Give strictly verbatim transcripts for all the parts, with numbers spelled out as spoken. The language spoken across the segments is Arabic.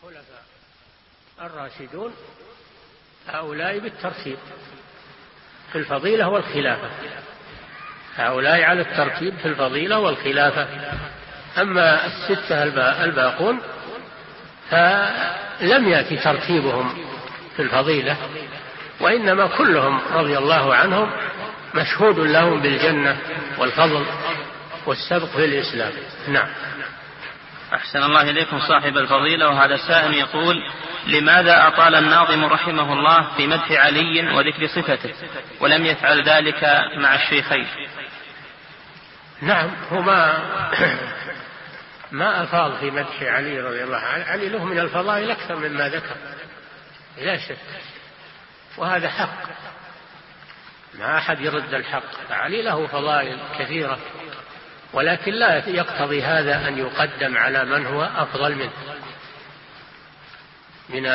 الخلفاء الراشدون هؤلاء بالترتيب في الفضيلة والخلافة، هؤلاء على الترتيب في الفضيلة والخلافة. أما الستة الباقون فلم يأتي ترتيبهم في الفضيلة، وإنما كلهم رضي الله عنهم مشهود لهم بالجنة والفضل والسبق في الإسلام. نعم. أحسن الله إليكم صاحب الفضيلة. وهذا السائل يقول: لماذا أطال الناظم رحمه الله في مدح علي وذكر صفته ولم يفعل ذلك مع الشيخين؟ نعم، هو ما ما أفاض في مدح علي رضي الله عنه. علي له من الفضائل أكثر مما ذكر لا شك، وهذا حق، ما أحد يرد الحق. علي له فضائل كثيرة، ولكن لا يقتضي هذا أن يقدم على من هو أفضل منه من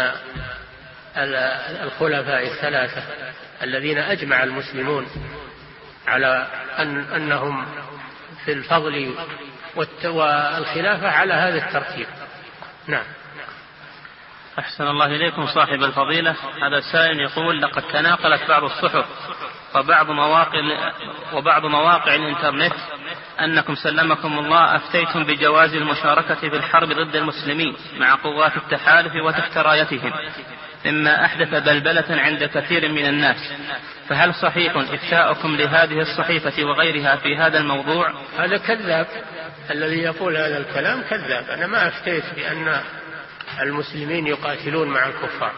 الخلفاء الثلاثة الذين أجمع المسلمون على أن أنهم في الفضل والخلافة على هذا الترتيب. نعم. أحسن الله إليكم صاحب الفضيلة. هذا السائل يقول: لقد تناقلت بعض الصحف وبعض مواقع وبعض مواقع الإنترنت أنكم سلمكم الله أفتيتم بجواز المشاركة في الحرب ضد المسلمين مع قوات التحالف وتحت رايتهم، مما أحدث بلبلة عند كثير من الناس، فهل صحيح إفتاؤكم لهذه الصحيفة وغيرها في هذا الموضوع؟ هذا كذاب، الذي يقول هذا الكلام كذاب. أنا ما أفتيت بأن المسلمين يقاتلون مع الكفار.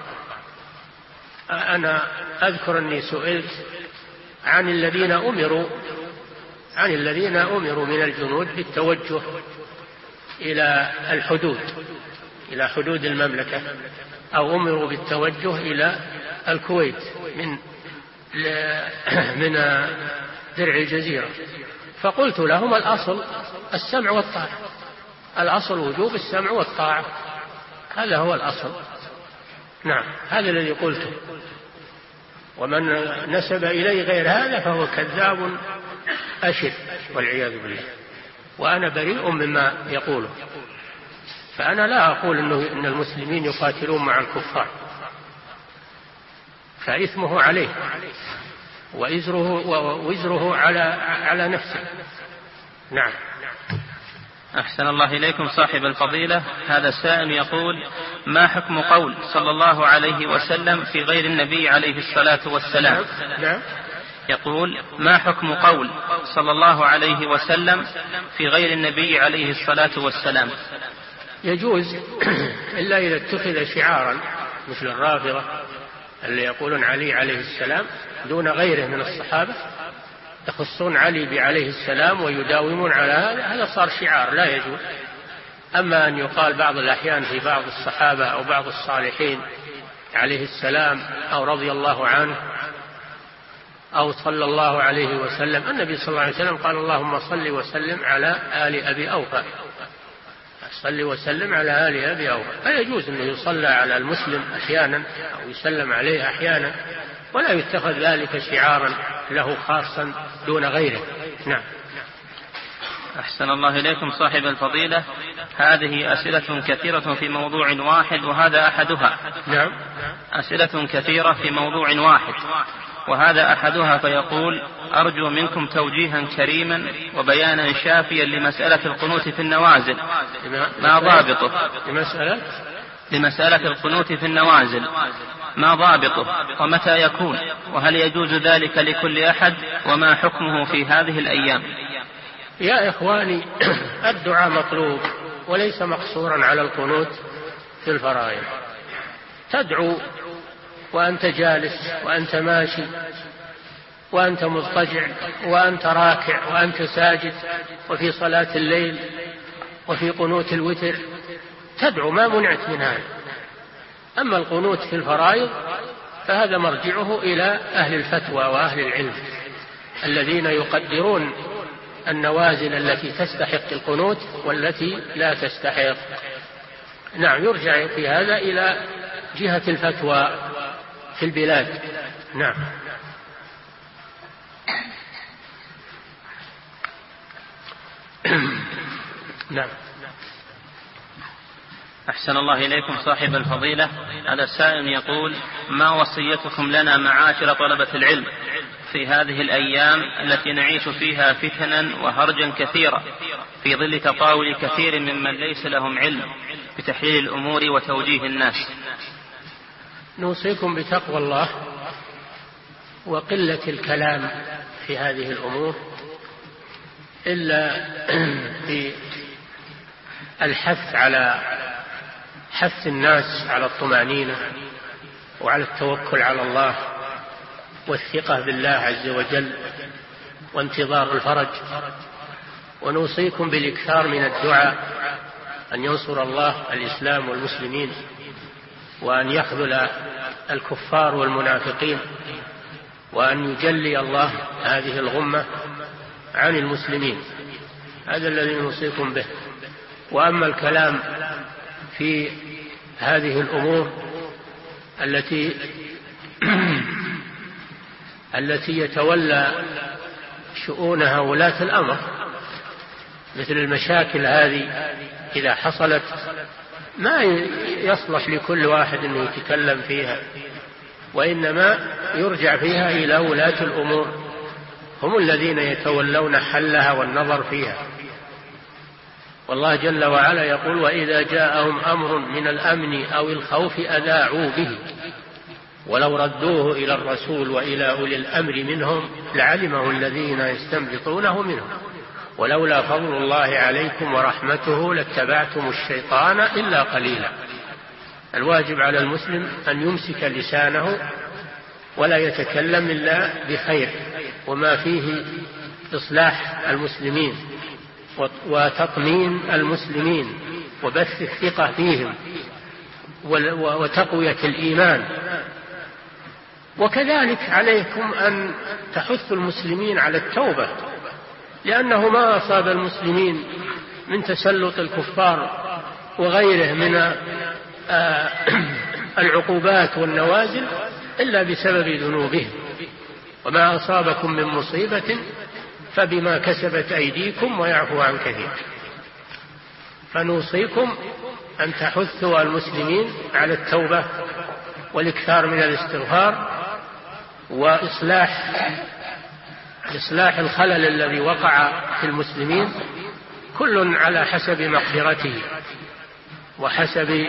أنا أذكر أني سئلت عن الذين أمروا عن الذين أمروا من الجنود بالتوجه إلى الحدود إلى حدود المملكة، أو أمروا بالتوجه إلى الكويت من من درع الجزيرة، فقلت لهم الأصل السمع والطاعة، الأصل وجوب السمع والطاعة، هذا هو الأصل. نعم، هذا الذي قلته، ومن نسب إليه غير هذا فهو كذاب أشر والعياذ بالله، وأنا بريء مما يقوله. فأنا لا أقول إنه إن المسلمين يقاتلون مع الكفار، فإثمه عليه وإزره ووزره على على نفسه. نعم. أحسن الله إليكم صاحب الفضيلة. هذا السائل يقول: ما حكم قول صلى الله عليه وسلم في غير النبي عليه الصلاة والسلام؟ نعم. يقول: ما حكم قول صلى الله عليه وسلم في غير النبي عليه الصلاة والسلام؟ يجوز إلا إذا اتخذ شعارا مثل الرافضة اللي يقولون علي عليه السلام دون غيره من الصحابة، يخصون علي بعليه السلام ويداومون على هذا، هذا صار شعار لا يجوز. أما أن يقال بعض الأحيان في بعض الصحابة أو بعض الصالحين عليه السلام أو رضي الله عنه أو صلى الله عليه وسلم، النبي صلى الله عليه وسلم قال: اللهم صل وسلم على آل أبي أوفى، صل وسلم على آل أبي أوفى. فيجوز أنه يصلى على المسلم أحيانا أو يسلم عليه أحيانا، ولا يتخذ ذلك شعارا له خاصا دون غيره. نعم. أحسن الله إليكم صاحب الفضيلة. هذه أسئلة كثيرة في موضوع واحد وهذا أحدها. نعم. أسئلة كثيرة في موضوع واحد وهذا أحدها، فيقول: أرجو منكم توجيها كريما وبيانا شافيا لمسألة القنوت في النوازل، ما ضابطه؟ لمسألة لمسألة القنوت في النوازل ما ضابطه ومتى يكون، وهل يجوز ذلك لكل أحد، وما حكمه في هذه الأيام؟ يا إخواني، الدعاء مطلوب وليس مقصورا على القنوت في الفرائض. تدعو وأنت جالس وأنت ماشي وأنت مضطجع وأنت راكع وأنت ساجد، وفي صلاة الليل وفي قنوت الوتر تدعو، ما منعت من هذا. أما القنوت في الفرائض فهذا مرجعه إلى أهل الفتوى وأهل العلم الذين يقدرون النوازل التي تستحق القنوت والتي لا تستحق. نعم، يرجع في هذا إلى جهة الفتوى في البلاد. نعم. نعم. أحسن الله إليكم صاحب الفضيلة. هذا السائل يقول: ما وصيتكم لنا معاشر طلبة العلم في هذه الأيام التي نعيش فيها فتنا وهرجا كثيرا في ظل تطاول كثير ممن ليس لهم علم بتحليل الأمور وتوجيه الناس؟ نوصيكم بتقوى الله وقلة الكلام في هذه الأمور، إلا في الحث على حث الناس على الطمأنينة وعلى التوكل على الله والثقة بالله عز وجل وانتظار الفرج. ونوصيكم بالإكثار من الدعاء أن ينصر الله الإسلام والمسلمين، وأن يخذل الكفار والمنافقين، وأن يجلي الله هذه الغمة عن المسلمين. هذا الذي نوصيكم به. وأما الكلام في هذه الأمور التي التي يتولى شؤونها ولاة الأمر، مثل المشاكل هذه إذا حصلت ما يصلح لكل واحد أن يتكلم فيها، وإنما يرجع فيها إلى ولاة الأمور، هم الذين يتولون حلها والنظر فيها. والله جل وعلا يقول: وإذا جاءهم أمر من الأمن أو الخوف أذاعوا به ولو ردوه إلى الرسول وإلى أولي الأمر منهم لعلمه الذين يستنبطونه منهم ولولا فضل الله عليكم ورحمته لاتبعتم الشيطان إلا قليلا. الواجب على المسلم أن يمسك لسانه ولا يتكلم إلا بخير وما فيه إصلاح المسلمين وتطمين المسلمين وبث الثقة فيهم وتقوية الإيمان. وكذلك عليكم أن تحثوا المسلمين على التوبة، لأنه ما أصاب المسلمين من تسلط الكفار وغيره من العقوبات والنوازل إلا بسبب ذنوبهم، وما أصابكم من مصيبة فبما كسبت أيديكم ويعفو عن كثير. فنوصيكم أن تحثوا المسلمين على التوبة والإكثار من الاستغفار وإصلاح إصلاح الخلل الذي وقع في المسلمين، كل على حسب مقدرته وحسب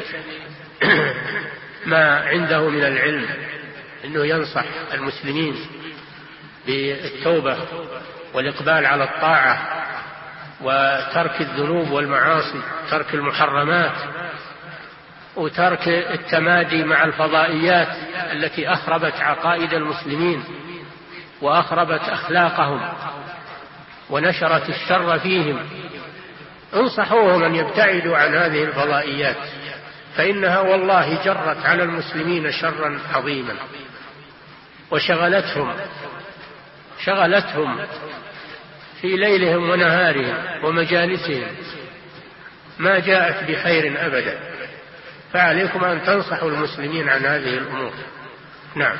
ما عنده من العلم، أنه ينصح المسلمين بالتوبة والإقبال على الطاعة وترك الذنوب والمعاصي، ترك المحرمات، وترك التمادي مع الفضائيات التي أخربت عقائد المسلمين وأخربت أخلاقهم ونشرت الشر فيهم. انصحوهم أن يبتعدوا عن هذه الفضائيات، فإنها والله جرت على المسلمين شرا عظيما وشغلتهم شغلتهم في ليلهم ونهارهم ومجالسهم، ما جاءت بخير أبدا. فعليكم أن تنصحوا المسلمين عن هذه الأمور. نعم.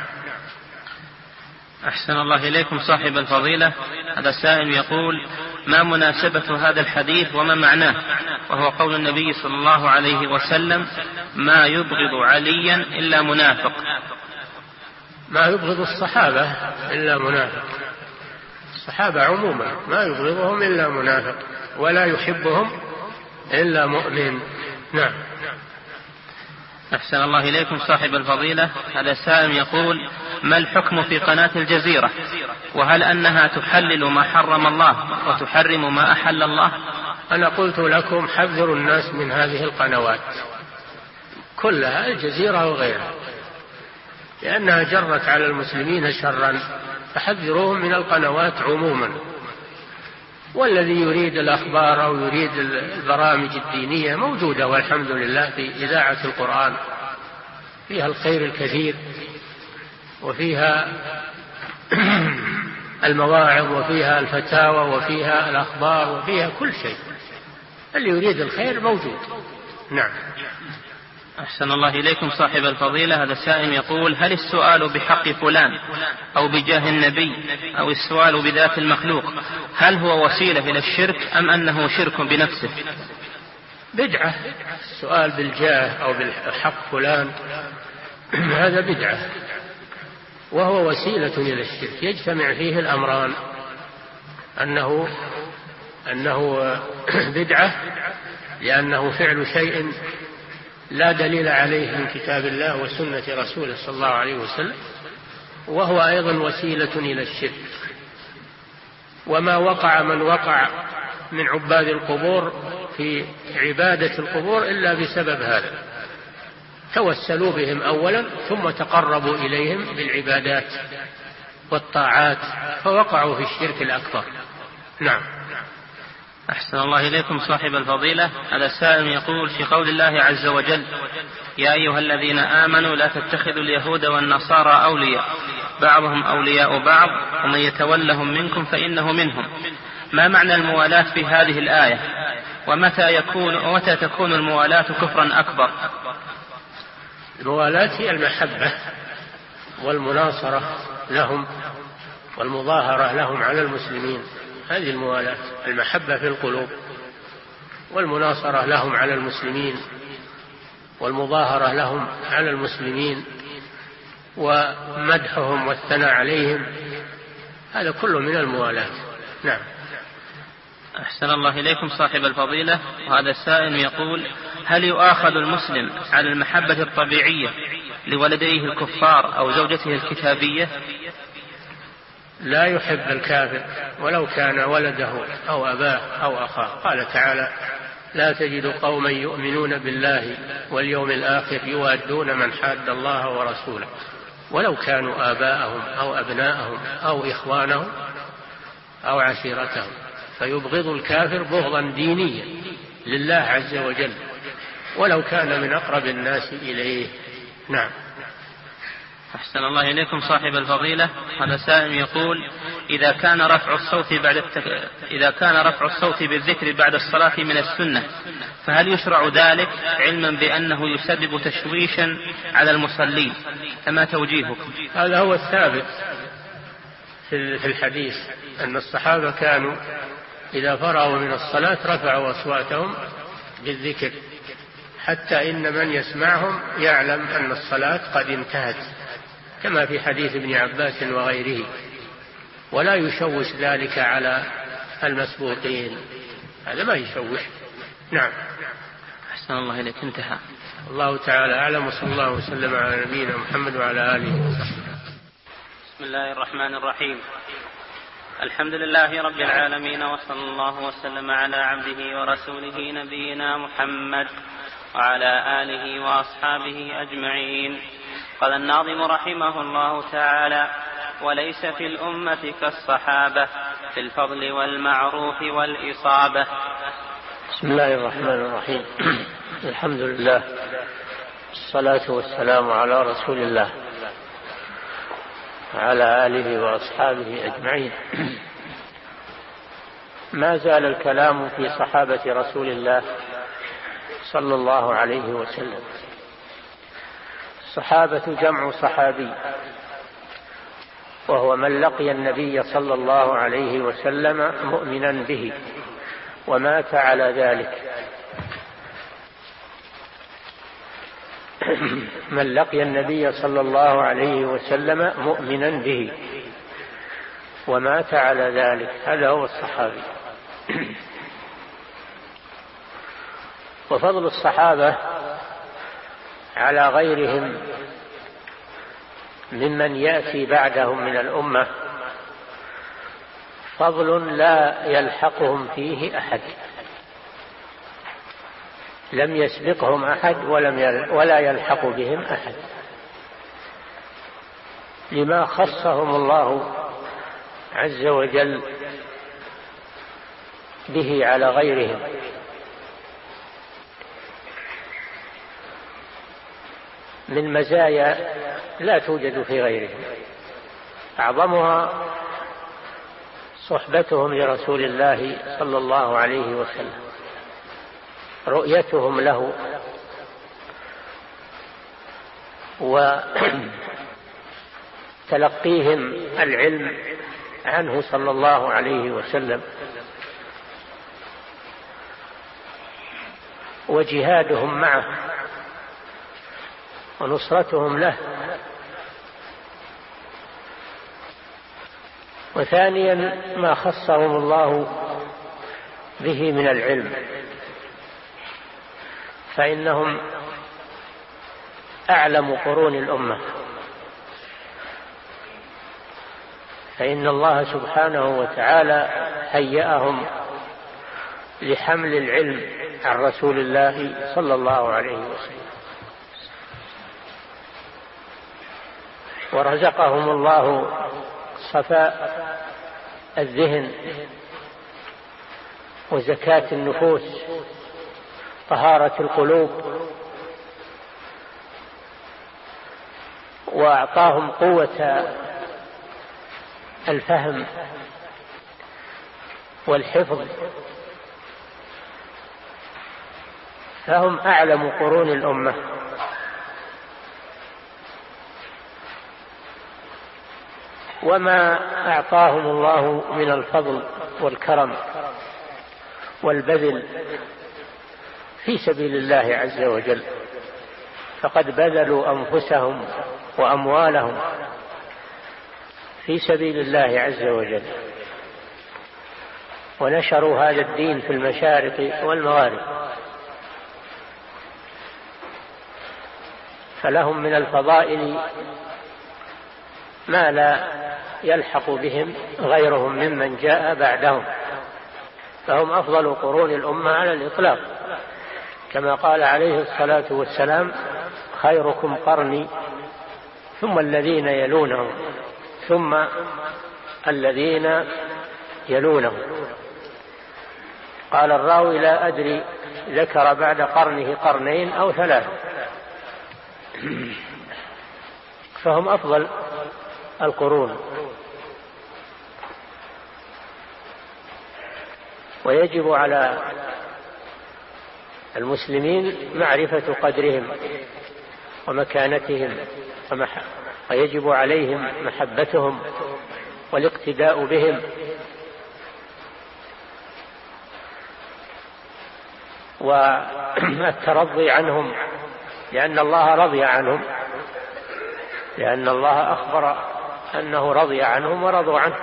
أحسن الله إليكم صاحب الفضيلة. هذا السائل يقول: ما مناسبة هذا الحديث وما معناه؟ وهو قول النبي صلى الله عليه وسلم: ما يبغض عليا إلا منافق. ما يبغض الصحابة إلا منافق. الصحابة عموما ما يبغضهم إلا منافق، ولا يحبهم إلا مؤمن. نعم. أحسن الله إليكم صاحب الفضيلة. هذا سائل يقول: ما الحكم في قناة الجزيرة؟ وهل أنها تحلل ما حرم الله وتحرم ما أحل الله؟ أنا قلت لكم حذروا الناس من هذه القنوات كلها، الجزيرة وغيرها، لأنها جرت على المسلمين شرا، فحذروهم من القنوات عموما. والذي يريد الأخبار أو يريد البرامج الدينية موجودة والحمد لله في إذاعة القرآن، فيها الخير الكثير وفيها المواعظ وفيها الفتاوى وفيها الأخبار وفيها كل شيء. اللي يريد الخير موجود. نعم. أحسن الله إليكم صاحب الفضيلة. هذا السائل يقول: هل السؤال بحق فلان أو بجاه النبي أو السؤال بذات المخلوق هل هو وسيلة إلى الشرك أم أنه شرك بنفسه؟ بدعة. السؤال بالجاه أو بالحق فلان هذا بدعة، وهو وسيلة إلى الشرك، يجتمع فيه الأمران، أنه أنه بدعة لأنه فعل شيء لا دليل عليه من كتاب الله وسنة رسوله صلى الله عليه وسلم، وهو أيضا وسيلة إلى الشرك. وما وقع من وقع من عباد القبور في عبادة القبور إلا بسبب هذا، توسلوا بهم أولا ثم تقربوا إليهم بالعبادات والطاعات فوقعوا في الشرك الأكبر. نعم. أحسن الله إليكم صاحب الفضيلة. هذا السائل يقول في قول الله عز وجل: يا أيها الذين آمنوا لا تتخذوا اليهود والنصارى أولياء بعضهم أولياء بعض ومن يتولهم منكم فإنه منهم، ما معنى الموالاة في هذه الآية؟ ومتى يكون ومتى تكون الموالاة كفرا أكبر؟ الموالاة هي المحبة والمناصرة لهم والمظاهرة لهم على المسلمين، هذه الموالاة، المحبة في القلوب والمناصرة لهم على المسلمين والمظاهرة لهم على المسلمين ومدحهم والثناء عليهم، هذا كله من الموالاة. نعم. أحسن الله إليكم صاحب الفضيلة. وهذا السائل يقول: هل يؤاخذ المسلم على المحبة الطبيعية لولديه الكفار أو زوجته الكتابية؟ لا يحب الكافر ولو كان ولده أو أباه أو أخاه. قال تعالى: لا تجد قوما يؤمنون بالله واليوم الآخر يوادون من حاد الله ورسوله ولو كانوا آباءهم أو أبناءهم أو إخوانهم أو عشيرتهم، فيبغض الكافر بغضا دينيا لله عز وجل ولو كان من أقرب الناس إليه. نعم. أحسن الله إليكم صاحب الفضيلة. هذا سائل يقول: إذا كان رفع الصوت بعد التك... إذا كان رفع الصوت بالذكر بعد الصلاة من السنة، فهل يشرع ذلك علما بأنه يسبب تشويشا على المصلين؟ فما توجيهكم؟ هذا هو الثابت في الحديث أن الصحابة كانوا إذا فرغوا من الصلاة رفعوا أصواتهم بالذكر حتى إن من يسمعهم يعلم أن الصلاة قد انتهت، كما في حديث ابن عباس وغيره، ولا يشوش ذلك على المسبوقين، هذا ما يشوش. نعم. أحسن الله إليك. انتهى. الله تعالى أعلم، وصلى الله وسلم على نبينا محمد وعلى آله وصحبه. بسم الله الرحمن الرحيم. الحمد لله رب العالمين، وصلى الله وسلم على عبده ورسوله نبينا محمد وعلى آله وأصحابه أجمعين. قال الناظم رحمه الله تعالى: وليس في الأمة كالصحابة في الفضل والمعروف والإصابة. بسم الله الرحمن الرحيم. الحمد لله، الصلاة والسلام على رسول الله وعلى آله وأصحابه أجمعين. ما زال الكلام في صحابة رسول الله صلى الله عليه وسلم. الصحابة جمع صحابي، وهو من لقي النبي صلى الله عليه وسلم مؤمنا به ومات على ذلك. من لقي النبي صلى الله عليه وسلم مؤمنا به ومات على ذلك، هذا هو الصحابي. وفضل الصحابة على غيرهم ممن يأتي بعدهم من الأمة فضل لا يلحقهم فيه أحد، لم يسبقهم أحد ولم ولا يلحق بهم أحد، لما خصهم الله عز وجل به على غيرهم. من مزايا لا توجد في غيرهم، أعظمها صحبتهم لرسول الله صلى الله عليه وسلم، رؤيتهم له وتلقيهم العلم عنه صلى الله عليه وسلم، وجهادهم معه ونصرتهم له. وثانيا ما خصهم الله به من العلم، فإنهم أعلم قرون الأمة، فإن الله سبحانه وتعالى هيأهم لحمل العلم عن رسول الله صلى الله عليه وسلم، ورزقهم الله صفاء الذهن وزكاة النفوس، طهارة القلوب، وأعطاهم قوة الفهم والحفظ، فهم أعلم قرون الأمة. وما أعطاهم الله من الفضل والكرم والبذل في سبيل الله عز وجل، فقد بذلوا أنفسهم وأموالهم في سبيل الله عز وجل، ونشروا هذا الدين في المشارق والمغارب، فلهم من الفضائل ما لا يلحق بهم غيرهم ممن جاء بعدهم، فهم أفضل قرون الأمة على الإطلاق، كما قال عليه الصلاة والسلام: خيركم قرني ثم الذين يلونهم ثم الذين يلونهم. قال الراوي: لا أدري ذكر بعد قرنه قرنين أو ثلاث، فهم أفضل القرون. ويجب على المسلمين معرفة قدرهم ومكانتهم، ويجب عليهم محبتهم والاقتداء بهم، والترضي عنهم، لأن الله رضي عنهم، لأن الله أخبر أنه رضي عنهم ورضوا عنه.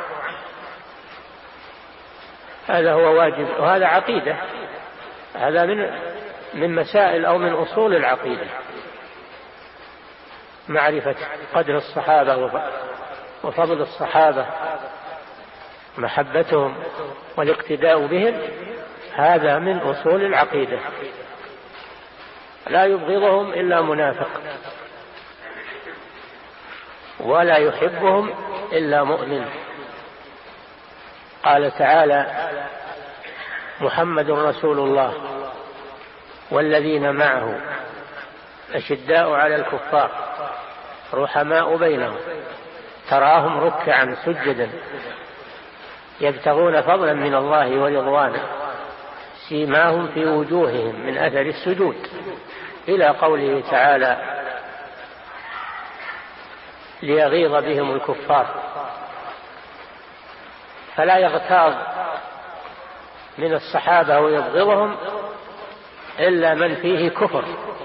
هذا هو واجب، وهذا عقيدة، هذا من من مسائل أو من أصول العقيدة، معرفة قدر الصحابة وفضل الصحابة، محبتهم والاقتداء بهم، هذا من أصول العقيدة. لا يبغضهم إلا منافق، ولا يحبهم إلا مؤمن. قال تعالى: محمد رسول الله والذين معه أشداء على الكفار رحماء بينهم تراهم ركعا سجدا يبتغون فضلا من الله ورضوانا سيماهم في وجوههم من أثر السجود، إلى قوله تعالى: ليغيظ بهم الكفار. فلا يغتاظ من الصحابة ويبغضهم إلا من فيه كفر،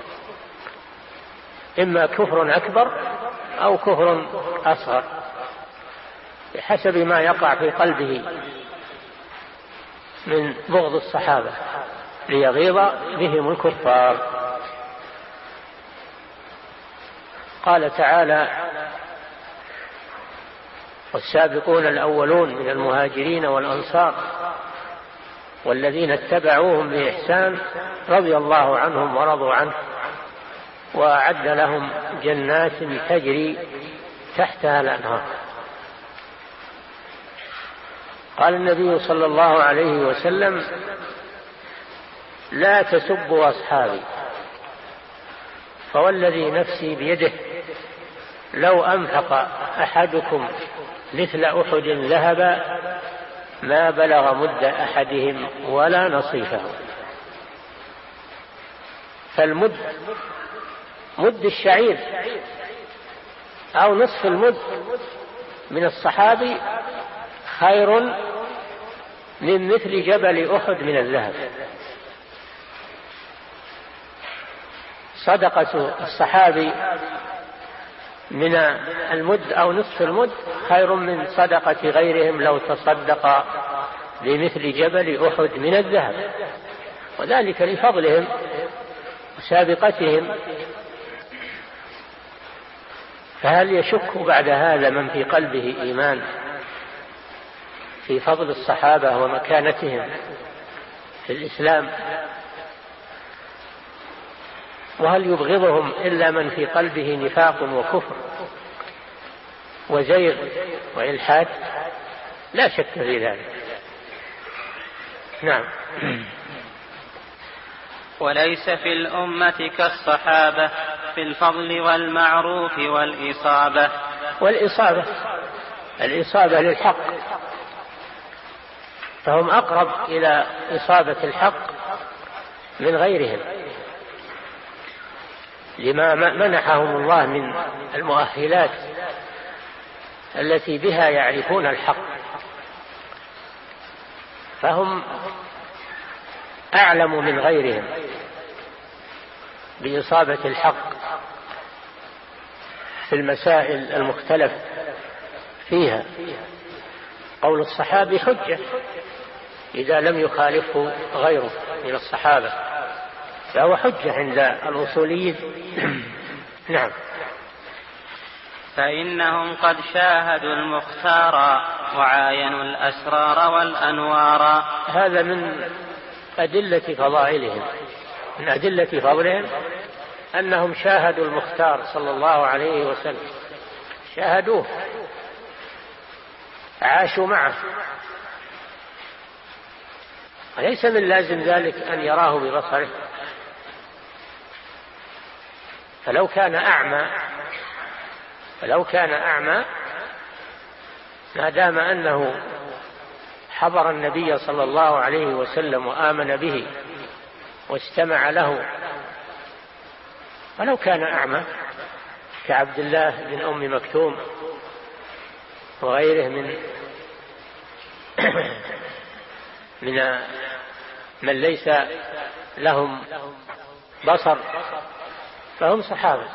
إما كفر أكبر أو كفر أصغر، بحسب ما يقع في قلبه من بغض الصحابة، ليغيظ بهم الكفار. قال تعالى: والسابقون الأولون من المهاجرين والأنصار والذين اتبعوهم بإحسان رضي الله عنهم ورضوا عنه وأعد لهم جنات تجري تحتها الأنهار. قال النبي صلى الله عليه وسلم: لا تسبوا أصحابي، فوالذي نفسي بيده لو أنفق أحدكم مثل أحد ذهبا ما بلغ مد أحدهم ولا نصيفه. فالمد مد الشعير أو نصف المد من الصحابي خير من مثل جبل أحد من الذهب. صدقة الصحابي من المد أو نصف المد خير من صدقة غيرهم لو تصدق بمثل جبل أحد من الذهب، وذلك لفضلهم وسابقتهم. فهل يشك بعد هذا من في قلبه إيمان في فضل الصحابة ومكانتهم في الإسلام؟ وهل يبغضهم إلا من في قلبه نفاق وكفر وزيغ وإلحاد؟ لا شك في ذلك. نعم. وليس في الأمة كالصحابة في الفضل والمعروف والإصابة. والإصابة الإصابة للحق، فهم أقرب إلى إصابة الحق من غيرهم لما منحهم الله من المؤهلات التي بها يعرفون الحق، فهم أعلم من غيرهم بإصابة الحق في المسائل المختلف فيها. قول الصحابي حجة إذا لم يخالفه غيره من الصحابة، فهو حجة عند الأصوليين. نعم. فإنهم قد شاهدوا المختار وعاينوا الأسرار والأنوار. هذا من أدلة فضائلهم، من أدلة فضلهم أنهم شاهدوا المختار صلى الله عليه وسلم، شاهدوه، عاشوا معه. وليس من لازم ذلك أن يراه ببصره، فلو كان أعمى فلو كان أعمى ما دام أنه حضر النبي صلى الله عليه وسلم وآمن به واستمع له، ولو كان أعمى كعبد الله بن أم مكتوم وغيره من من من ليس لهم بصر فهم صحابة.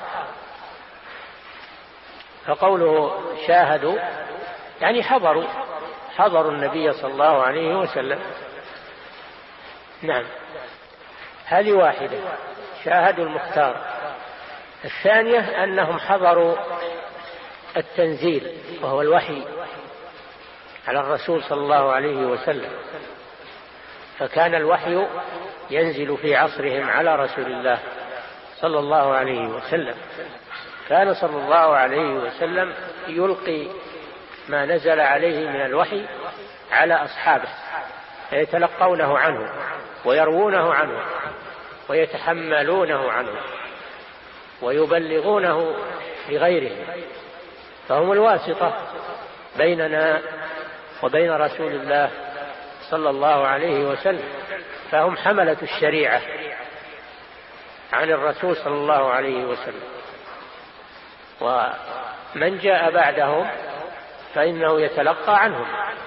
فقوله شاهدوا يعني حضروا حضروا النبي صلى الله عليه وسلم. نعم. هذه واحدة، شاهدوا المختار. الثانية أنهم حضروا التنزيل وهو الوحي على الرسول صلى الله عليه وسلم، فكان الوحي ينزل في عصرهم على رسول الله صلى الله عليه وسلم. كان صلى الله عليه وسلم يلقي ما نزل عليه من الوحي على أصحابه فيتلقونه عنه ويروونه عنه ويتحملونه عنه ويبلغونه لغيرهم، فهم الواسطة بيننا وبين رسول الله صلى الله عليه وسلم، فهم حملة الشريعة عن الرسول صلى الله عليه وسلم. ومن جاء بعدهم فإنه يتلقى عنهم.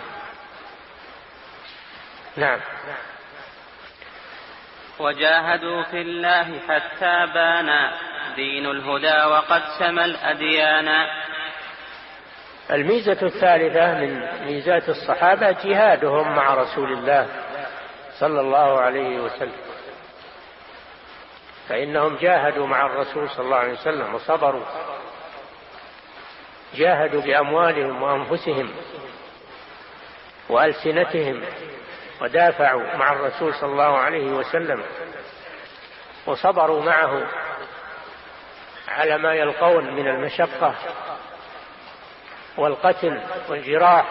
نعم. وجاهدوا في الله حتى بان دين الهدى وقد سمى الأديان. الميزة الثالثة من ميزات الصحابة جهادهم مع رسول الله صلى الله عليه وسلم، فإنهم جاهدوا مع الرسول صلى الله عليه وسلم وصبروا، جاهدوا بأموالهم وأنفسهم وألسنتهم ودافعوا مع الرسول صلى الله عليه وسلم وصبروا معه على ما يلقون من المشقة والقتل والجراح.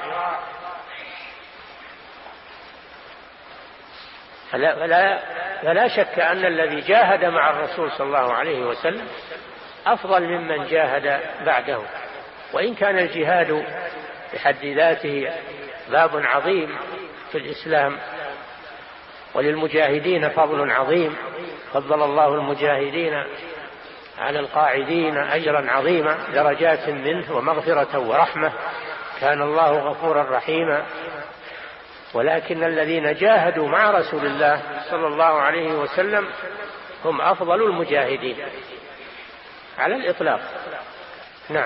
فلا, فلا, فلا شك أن الذي جاهد مع الرسول صلى الله عليه وسلم أفضل ممن جاهد بعده، وإن كان الجهاد بحد ذاته باب عظيم في الإسلام، وللمجاهدين فضل عظيم، فضل الله المجاهدين على القاعدين أجرا عظيما درجات منه ومغفرة ورحمة، كان الله غفورا رحيما. ولكن الذين جاهدوا مع رسول الله صلى الله عليه وسلم هم أفضل المجاهدين على الإطلاق. نعم.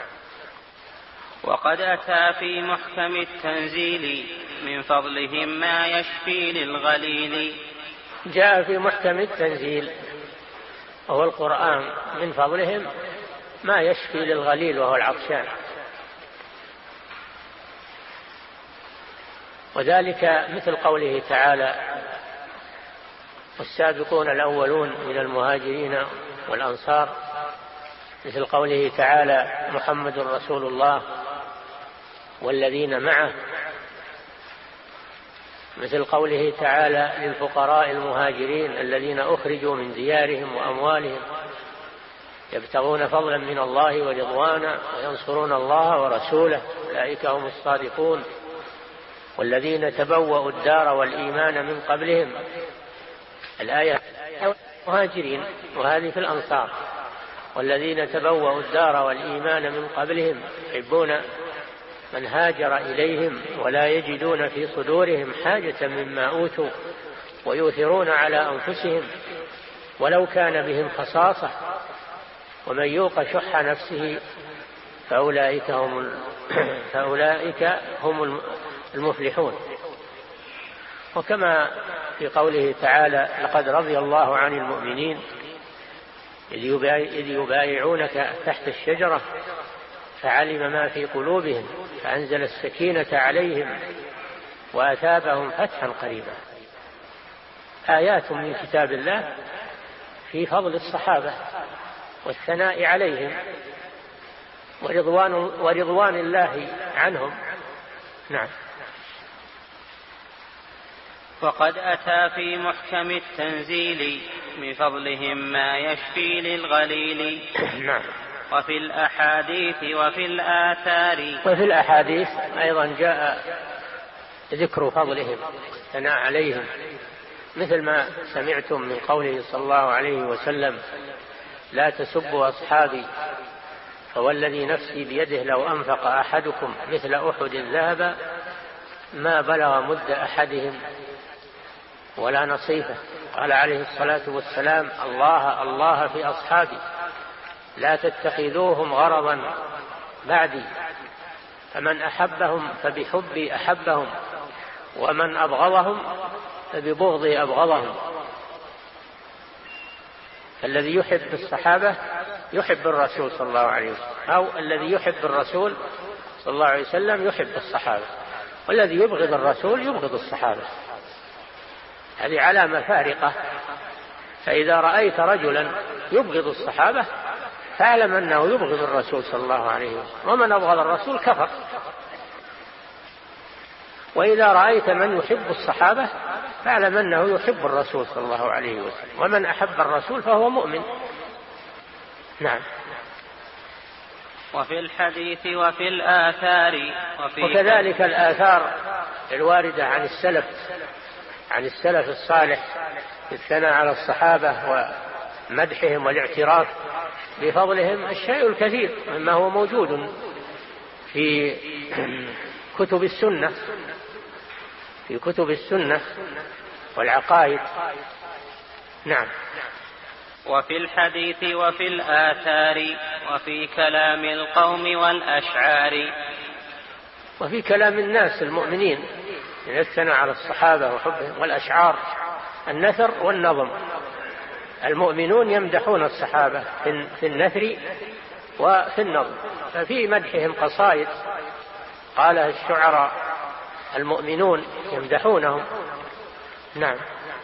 وقد أتى في محكم التنزيل من فضلهم ما يشفي للغليل. جاء في محكم التنزيل وهو القرآن من فضلهم ما يشفي للغليل وهو العطشان، وذلك مثل قوله تعالى: والسابقون الأولون من المهاجرين والأنصار، مثل قوله تعالى: محمد رسول الله والذين معه، مثل قوله تعالى: للفقراء المهاجرين الذين أخرجوا من ديارهم وأموالهم يبتغون فضلا من الله ورضوانا وينصرون الله ورسوله أولئك هم الصادقون، والذين تبوأوا الدار والإيمان من قبلهم. الآية المهاجرين وهذه في الأنصار. والذين تبوأوا الدار والإيمان من قبلهم يحبون من هاجر إليهم ولا يجدون في صدورهم حاجة مما أوتوا ويؤثرون على أنفسهم ولو كان بهم خصاصة ومن يوق شح نفسه فأولئك هم فأولئك هم المفلحون. وكما في قوله تعالى: لقد رضي الله عن المؤمنين إذ يبايعونك تحت الشجرة فعلم ما في قلوبهم فأنزل السكينة عليهم وأثابهم فتحا قريبا. آيات من كتاب الله في فضل الصحابة والثناء عليهم ورضوان, ورضوان الله عنهم. نعم. وقد أتى في محكم التنزيل من فضلهم ما يشفي للغليل. نعم. وفي الأحاديث وفي الآثار وفي الأحاديث أيضا جاء ذكر فضلهم الثناء عليهم، مثل ما سمعتم من قوله صلى الله عليه وسلم: لا تسبوا أصحابي فوالذي نفسي بيده لو أنفق أحدكم مثل أحد ذهبا ما بلغ مد أحدهم ولا نصيفه. قال عليه الصلاة والسلام: الله الله في أصحابي لا تتخذوهم غرضا بعدي، فمن أحبهم فبحبي أحبهم ومن أبغضهم فببغضي أبغضهم. الذي يحب الصحابة يحب الرسول صلى الله عليه وسلم، أو الذي يحب الرسول صلى الله عليه وسلم يحب الصحابة، والذي يبغض الرسول يبغض الصحابة. هذه علامة فارقة. فإذا رأيت رجلا يبغض الصحابة فاعلم أنه يبغض الرسول صلى الله عليه وسلم، ومن أبغض الرسول كفر. وإذا رأيت من يحب الصحابة فاعلم أنه يحب الرسول صلى الله عليه وسلم، ومن أحب الرسول فهو مؤمن. نعم. وفي الحديث وفي الآثار وفي وكذلك الآثار الواردة عن السلف عن السلف الصالح في الثناء على الصحابة ومدحهم والاعتراف بفضلهم الشيء الكثير مما هو موجود في كتب السنة في كتب السنة والعقائد. نعم. وفي الحديث وفي الآثار وفي كلام القوم والأشعار وفي كلام الناس المؤمنين من الثناء على الصحابة وحبهم، والأشعار النثر والنظم. المؤمنون يمدحون الصحابة في النثر وفي النظم، ففي مدحهم قصائد قالها الشعراء المؤمنون يمدحونهم. نعم.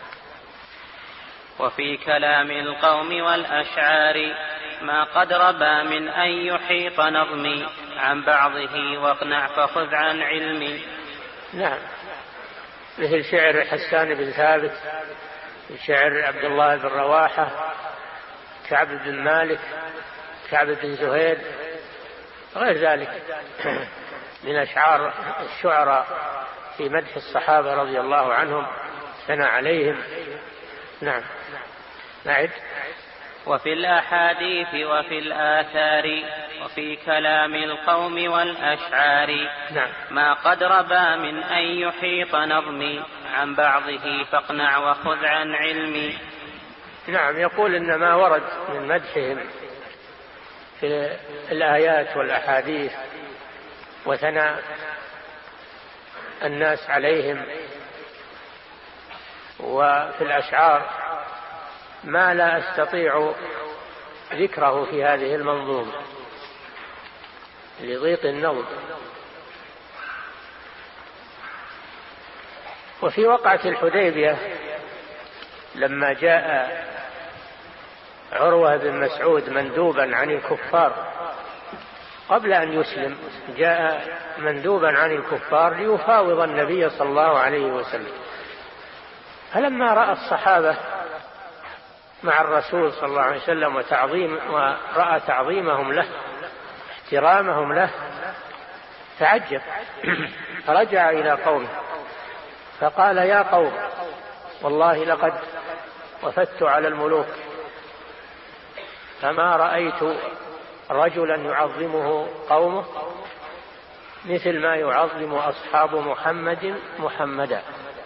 وفي كلام القوم والأشعار ما قد ربى من أن يحيط نظمي عن بعضه واقنع فخذ عن علمي. نعم. مثل شعر حسان بن ثابت، شعر عبد الله بن رواحة، كعب بن مالك، كعب بن زهير، غير ذلك من أشعار الشعراء في مدح الصحابة رضي الله عنهم ثنى عليهم. نعم. نعد. وفي الأحاديث وفي الآثار وفي كلام القوم والأشعار نعم. ما قد ربى من أن يحيط نظمي عن بعضه فاقنع وخذ عن علمي. نعم، يقول إن ما ورد من مدحهم في الآيات والأحاديث وثناء الناس عليهم وفي الأشعار ما لا أستطيع ذكره في هذه المنظومة لضيق النظم. وفي وقعة الحديبية لما جاء عروة بن مسعود مندوبا عن الكفار قبل أن يسلم، جاء مندوبا عن الكفار ليفاوض النبي صلى الله عليه وسلم، فلما رأى الصحابة مع الرسول صلى الله عليه وسلم وتعظيم ورأى تعظيمهم له احترامهم له تعجب، فرجع إلى قومه فقال: يا قوم، والله لقد وفدت على الملوك فما رأيت رجلا يعظمه قومه مثل ما يعظم أصحاب محمد محمدا،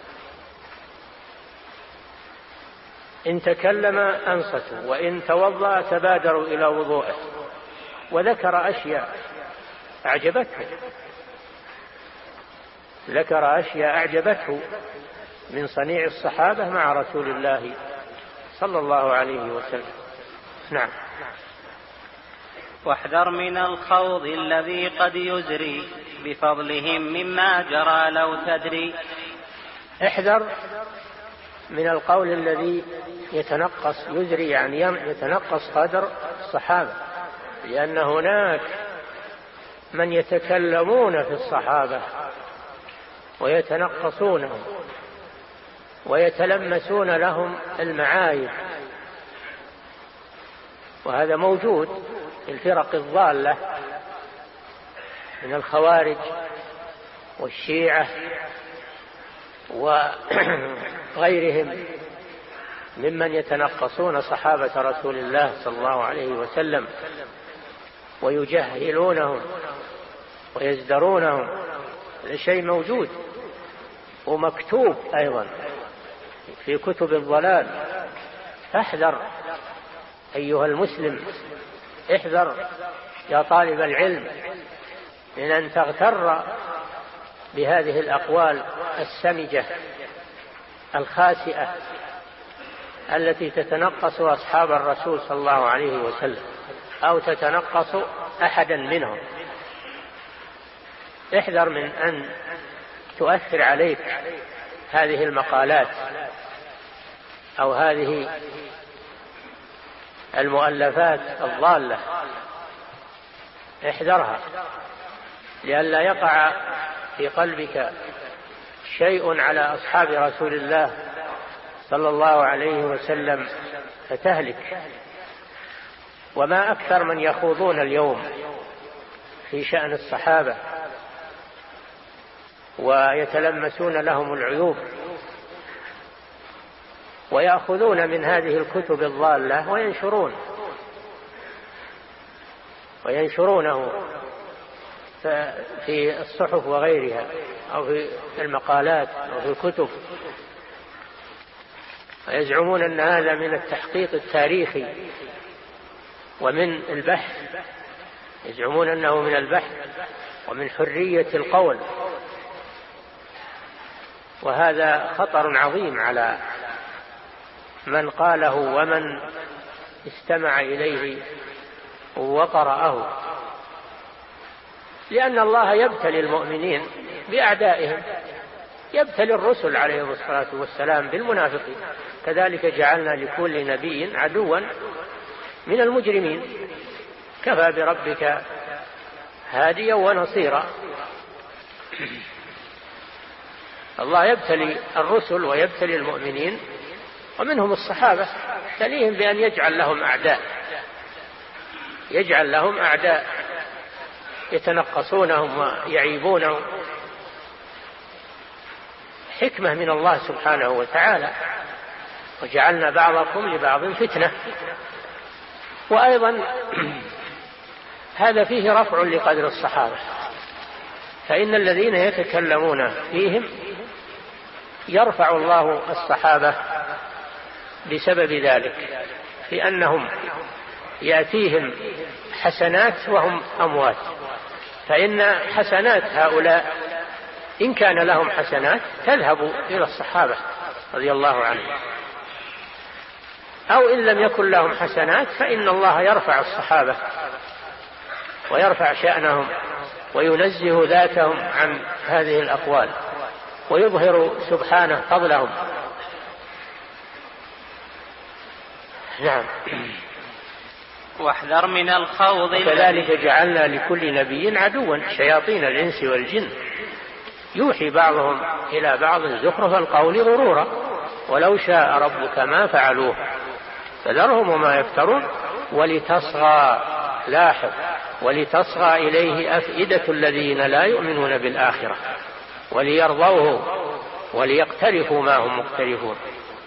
إن تكلم أنصتوا وإن توضأ تبادروا إلى وضوءه. وذكر أشياء أعجبته ذكر أشياء أعجبته من صنيع الصحابة مع رسول الله صلى الله عليه وسلم. نعم. واحذر من الخوض الذي قد يزري بفضلهم مما جرى لو تدري. احذر من القول الذي يتنقص يزري يعني يتنقص قدر الصحابة، لأن هناك من يتكلمون في الصحابة ويتنقصونهم ويتلمسون لهم المعايب، وهذا موجود في الفرق الضالة من الخوارج والشيعة وغيرهم ممن يتنقصون صحابة رسول الله صلى الله عليه وسلم ويجهلونهم ويزدرونهم. هذا شيء موجود ومكتوب أيضا في كتب الضلال. احذر أيها المسلم، احذر يا طالب العلم من أن تغتر بهذه الأقوال السمجة الخاسئة التي تتنقص أصحاب الرسول صلى الله عليه وسلم أو تتنقص أحدا منهم. احذر من أن تؤثر عليك هذه المقالات أو هذه المؤلفات الضالة، احذرها لئلا يقع في قلبك شيء على أصحاب رسول الله صلى الله عليه وسلم فتهلك. وما أكثر من يخوضون اليوم في شأن الصحابة ويتلمسون لهم العيوب ويأخذون من هذه الكتب الضالة وينشرون وينشرونه في الصحف وغيرها أو في المقالات أو في الكتب، ويزعمون أن هذا من التحقيق التاريخي ومن البحث، يزعمون أنه من البحث ومن حرية القول، وهذا خطر عظيم على من قاله ومن استمع إليه وقرأه، لأن الله يبتلي المؤمنين بأعدائهم، يبتلي الرسل عليه الصلاة والسلام بالمنافقين، كذلك جعلنا لكل نبي عدوا من المجرمين، كفى بربك هاديا ونصيرا. الله يبتلي الرسل ويبتلي المؤمنين ومنهم الصحابة، يبتليهم بأن يجعل لهم أعداء يجعل لهم أعداء يتنقصونهم ويعيبونهم، حكمة من الله سبحانه وتعالى، وجعلنا بعضكم لبعض فتنة. وأيضا هذا فيه رفع لقدر الصحابة، فإن الذين يتكلمون فيهم يرفع الله الصحابة بسبب ذلك، لأنهم يأتيهم حسنات وهم أموات، فإن حسنات هؤلاء إن كان لهم حسنات تذهب إلى الصحابة رضي الله عنهم، أو إن لم يكن لهم حسنات فإن الله يرفع الصحابة ويرفع شأنهم وينزه ذاتهم عن هذه الأقوال ويظهر سبحانه فضلهم. نعم. واحذر من الخوض. وكذلك جعلنا لكل نبي عدوا شياطين الإنس والجن يوحي بعضهم إلى بعض زخرف القول غرورا ولو شاء ربك ما فعلوه فذرهم وما يفترون ولتصغى لاحظ ولتصغى إليه أفئدة الذين لا يؤمنون بالآخرة وليرضوه وليقترفوا ما هم مقترفون،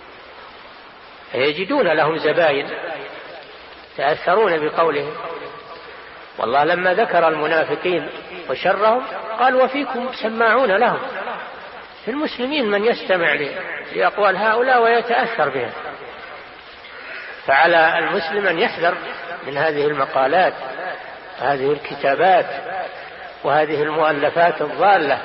يجدون لهم زبائن تأثرون بقولهم. والله لما ذكر المنافقين وشرهم قال وفيكم سماعون لهم، في المسلمين من يستمع لأقوال هؤلاء ويتأثر بها، فعلى المسلم أن يحذر من هذه المقالات هذه الكتابات وهذه المؤلفات الضالة،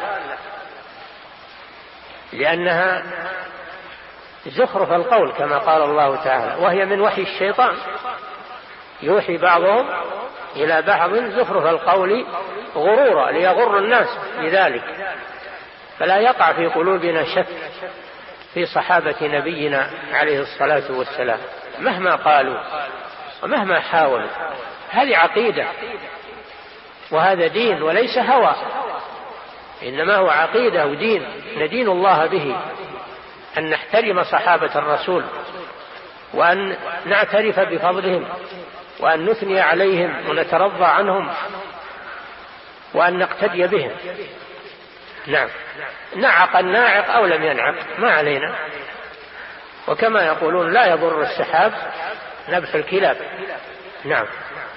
لأنها زخرف القول كما قال الله تعالى، وهي من وحي الشيطان يوحي بعضهم إلى بعض زخرف القول غرورا ليغر الناس لذلك. فلا يقع في قلوبنا شك في صحابة نبينا عليه الصلاة والسلام مهما قالوا ومهما حاولوا، هذه عقيدة وهذا دين وليس هوى، إنما هو عقيدة ودين ندين الله به، أن نحترم صحابة الرسول وأن نعترف بفضلهم وأن نثني عليهم ونترضى عنهم وأن نقتدي بهم. نعم. نعق الناعق أو لم ينعق ما علينا، وكما يقولون لا يضر السحاب نبح الكلاب. نعم.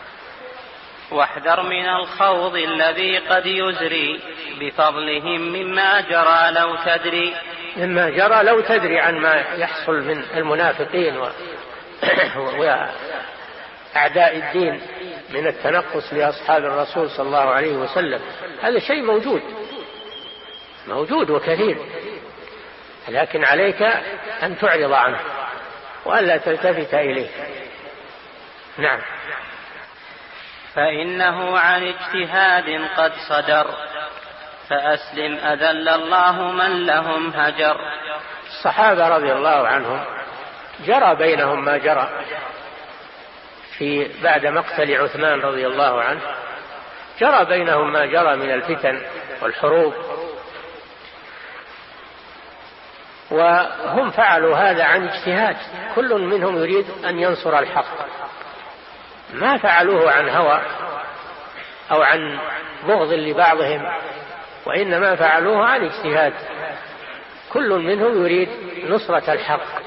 واحذر من الخوض الذي قد يزري بفضلهم مما جرى لو تدري. مما جرى لو تدري عن ما يحصل من المنافقين و... وأعداء الدين من التنقص لأصحاب الرسول صلى الله عليه وسلم، هذا شيء موجود موجود وكثير، لكن عليك أن تعرض عنه وألا تلتفت إليه. نعم. فإنه عن اجتهاد قد صدر فأسلم أذل الله من لهم هجر. الصحابة رضي الله عنهم جرى بينهم ما جرى في بعد مقتل عثمان رضي الله عنه، جرى بينهم ما جرى من الفتن والحروب، وهم فعلوا هذا عن اجتهاد، كل منهم يريد أن ينصر الحق، ما فعلوه عن هوى أو عن بغض لبعضهم، وإنما فعلوه عن اجتهاد، كل منهم يريد نصرة الحق.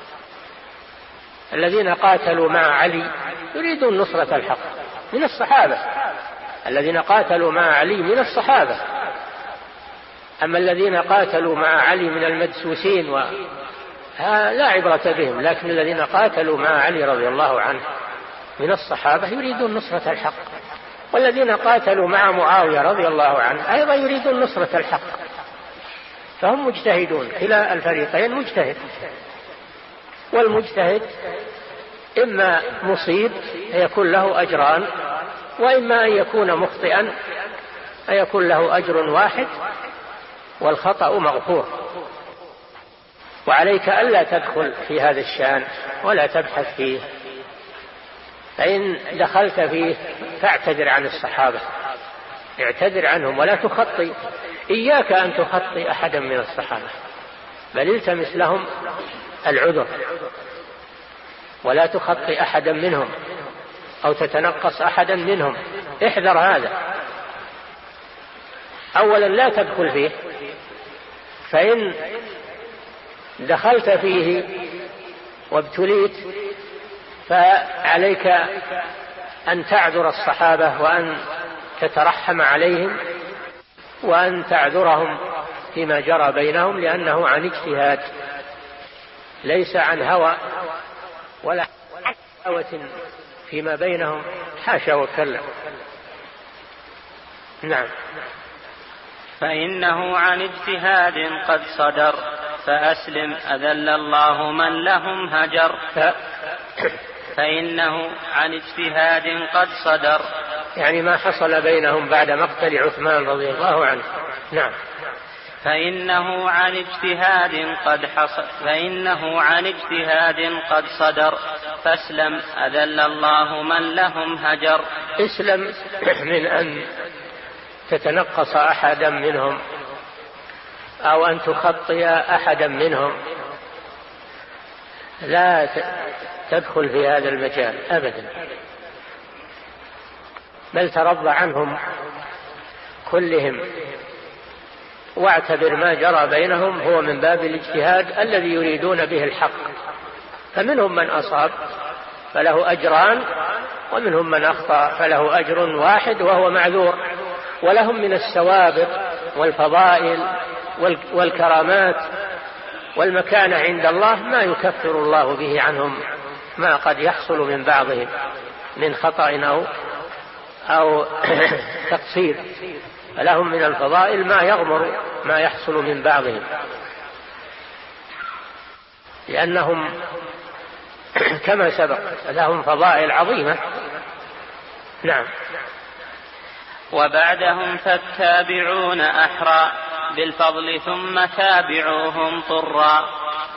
الذين قاتلوا مع علي يريدون نصرة الحق من الصحابة، الذين قاتلوا مع علي من الصحابة، أما الذين قاتلوا مع علي من المدسوسين و... لا عبرة بهم، لكن الذين قاتلوا مع علي رضي الله عنه من الصحابة يريدون نصرة الحق، والذين قاتلوا مع معاوية رضي الله عنه أيضا يريدون نصرة الحق، فهم مجتهدون، كلا الفريقين مجتهد، والمجتهد إما مصيب يكون له أجران، وإما أن يكون مخطئا يكون له أجر واحد والخطأ مغفور. وعليك ألا تدخل في هذا الشأن ولا تبحث فيه، فإن دخلت فيه فاعتذر عن الصحابة، اعتذر عنهم ولا تخطي، إياك أن تخطي أحدا من الصحابة، بل التمس لهم العذر ولا تخطي أحدا منهم أو تتنقص أحدا منهم، احذر هذا. أولا لا تدخل فيه، فإن دخلت فيه وابتليت فعليك أن تعذر الصحابة وأن تترحم عليهم وأن تعذرهم فيما جرى بينهم، لأنه عن اجتهاد. ليس عن هوى ولا هوة فيما بينهم، حاشا وكلا. نعم. فإنه عن اجتهاد قد صدر فأسلم أذل الله من لهم هجر. ف... فإنه عن اجتهاد قد صدر، يعني ما حصل بينهم بعد مقتل عثمان رضي الله عنه. نعم. فإنه عن اجتهاد قد حصل فإنه عن اجتهاد قد صدر فاسلم أذل الله من لهم هجر. اسلم من أن تتنقص أحدا منهم أو أن تخطئ أحدا منهم، لا تدخل في هذا المجال أبدا، بل ترضى عنهم كلهم، واعتبر ما جرى بينهم هو من باب الاجتهاد الذي يريدون به الحق، فمنهم من أصاب فله أجران، ومنهم من أخطأ فله أجر واحد وهو معذور، ولهم من السوابق والفضائل والكرامات والمكانة عند الله ما يكفر الله به عنهم ما قد يحصل من بعضهم من خطأ أو, أو تقصير، فلهم من الفضائل ما يغمر ما يحصل من بعضهم، لأنهم كما سبق لهم فضائل عظيمة. نعم. وبعدهم فالتابعون أحرى بالفضل ثم تابعوهم طرا.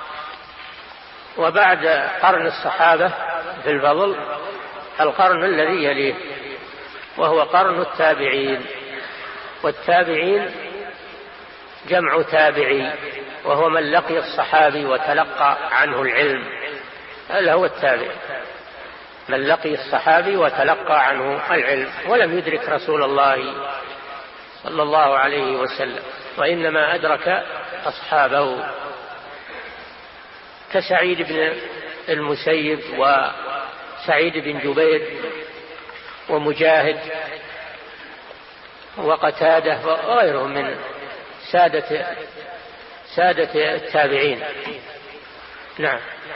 وبعد قرن الصحابة في الفضل القرن الذي يليه وهو قرن التابعين، والتابعين جمع تابعي، وهو من لقي الصحابي وتلقى عنه العلم، هذا هو التابع، من لقي الصحابي وتلقى عنه العلم ولم يدرك رسول الله صلى الله عليه وسلم، وإنما أدرك أصحابه، كسعيد بن المسيب وسعيد بن جبير ومجاهد وقتادة وغيرهم من سادة سادة التابعين. نعم.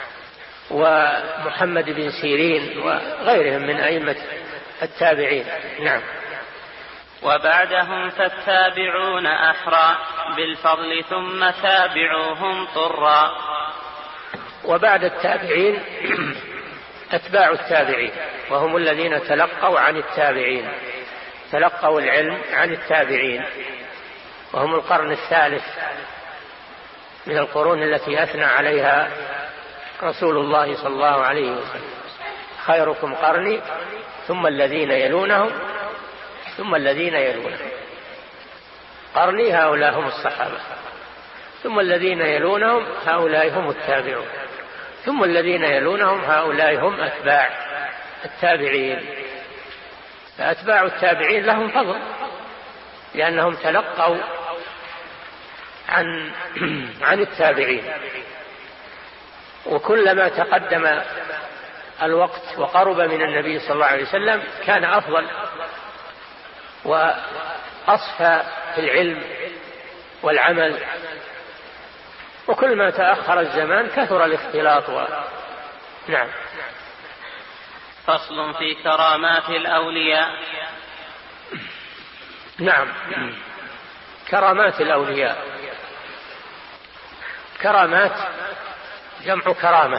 ومحمد بن سيرين وغيرهم من أئمة التابعين. نعم. وبعدهم فالتابعون أحرى بالفضل ثم تابعوهم طرا. وبعد التابعين أتباع التابعين، وهم الذين تلقوا عن التابعين، تلقوا العلم عن التابعين، وهم القرن الثالث من القرون التي أثنى عليها رسول الله صلى الله عليه وسلم: خيركم قرني ثم الذين يلونهم ثم الذين يلونهم. قرني هؤلاء هم الصحابة، ثم الذين يلونهم هؤلاء هم التابعون، ثم الذين يلونهم هؤلاء هم أتباع التابعين. فأتباع التابعين لهم فضل لأنهم تلقوا عن عن التابعين، وكلما تقدم الوقت وقرب من النبي صلى الله عليه وسلم كان أفضل وأصفى في العلم والعمل، وكل ما تأخر الزمان كثر الاختلاط و... نعم. فصل في كرامات الأولياء. نعم. كرامات الأولياء، كرامات جمع كرامة،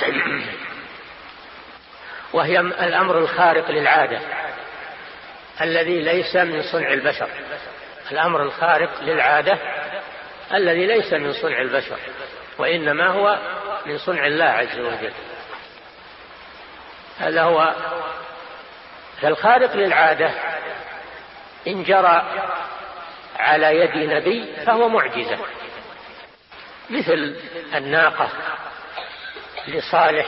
وهي الأمر الخارق للعادة الذي ليس من صنع البشر، الأمر الخارق للعادة الذي ليس من صنع البشر وإنما هو من صنع الله عز وجل. هذا هو. فالخارق للعادة إن جرى على يد نبي فهو معجزة، مثل الناقة لصالح،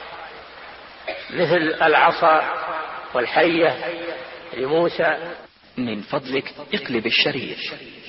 مثل العصا والحية لموسى. من فضلك اقلب الشريط.